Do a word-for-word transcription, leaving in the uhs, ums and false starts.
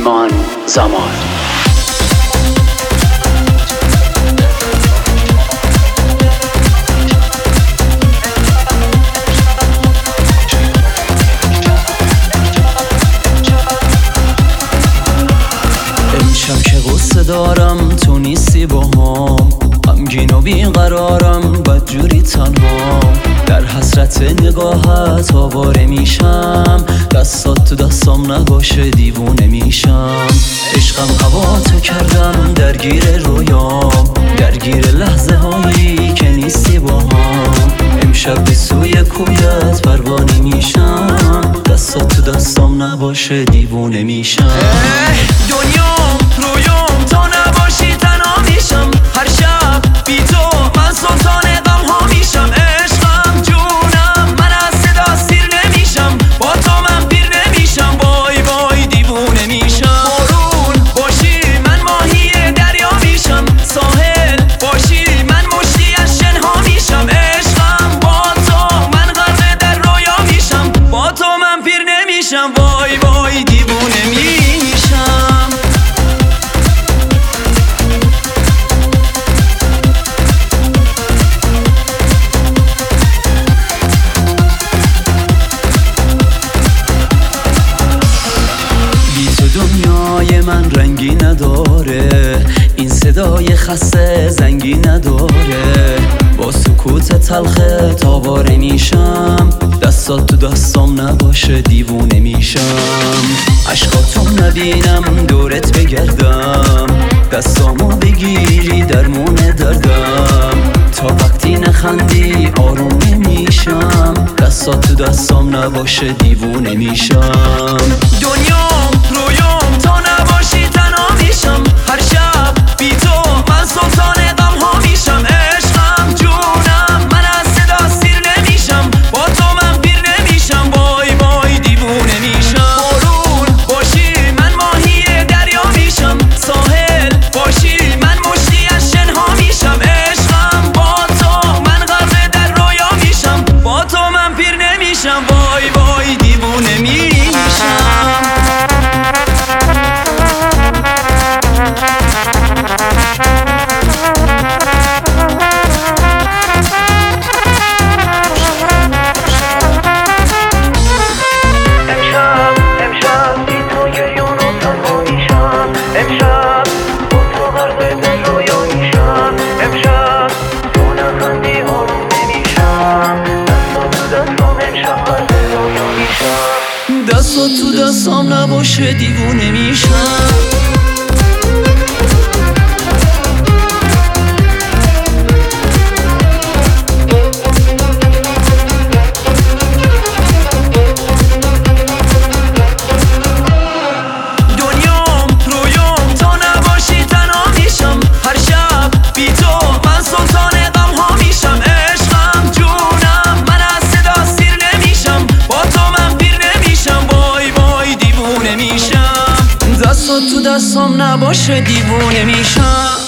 ایمان زمان. امشب که غصه دارم تو نیستی با هم، غمگین و بیقرارم بدجوری تنها، در حسرت نگاهت آواره میشم، دستات تو دستام نباشه دیوونه میشم. عشقم هوا تو کردم درگیر رویام، درگیر لحظه هایی که نیستی با هم. امشب به سوی کویت پروانه میشم، دستات تو دستام نباشه دیوونه میشم. دنیام رویام تو نباشی تنها میشم، هر شب بی تو من سلطان غم ها میشم. عشقم جونم من از صدا سیر نمیشم، با تو من پیر نمیشم، وای وای دیوونه میشم. بارون باشی من ماهی دریا میشم، ساحل باشی من مشتی از شنها میشم. عشقم با تو من غرق در رویا میشم، با تو من پیر نمیشم، وای وای دیوونه میشم. دنیای من رنگی نداره، این صدای خسته زنگی نداره، با سکوت تلخ تاواره میشم، دستات تو دستام نباشه دیوونه میشم. عشقاتو نبینم دورت بگردم، دستامو بگیری درمون دردم، تا وقتی نخندی آروم نمیشم، دستات تو دستام نباشه دیوونه میشم. دنیام رویام تو نباشی تنها میشم، هر شب بی تو من سلطان غم ها میشم. عشقم جونم من از صدا سیر نمیشم، با تو من پیر نمیشم، وای وای دیوونه میشم. بارون باشی من ماهی دریا میشم، ساحل باشی من مشتی از شنها میشم. عشقم با تو من غرق در رویا میشم، با تو من پیر نمیشم، وای وای دیوونه میشم. دستات تو دستام نباشه دیوونه میشم. دستات تو دستام نباشه دیوونه میشم.